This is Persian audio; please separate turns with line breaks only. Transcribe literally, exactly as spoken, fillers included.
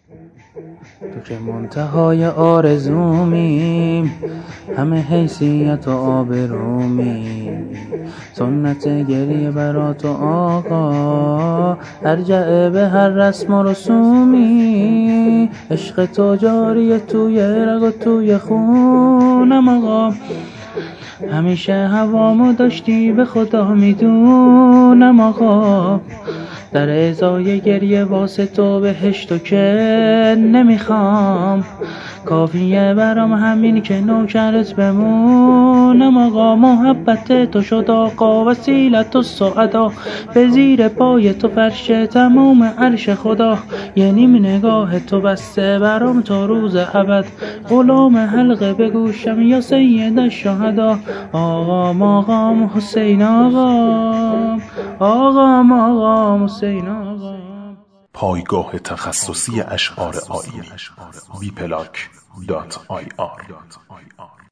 تو که منتهای آرزومی، همه حیثیت و آبرومی، سنت گریه برا تو آقا، ارجعه به هر رسم و رسومی. عشق تو جاریه توی رگ و توی خونم آقا، همیشه هوامو داشتی به خدا میدونم آقا. در ازای گریه واسه تو بهشتو که نمیخوام، کافیه برام همین که نوکرت بمونم آقا. محبت تو شد آقا وسیلت و سعدا، به زیر پای تو فرش تمام عرش خدا. یه نیم نگاه تو بسته برام تا روز ابد، غلام حلقه به گوشم یا سید الشهدا. آقام آقام حسین آقام، آقام آقام حسین آقام.
پایگاه تخصصی اشعار آیینی بی پلاک دات آی آر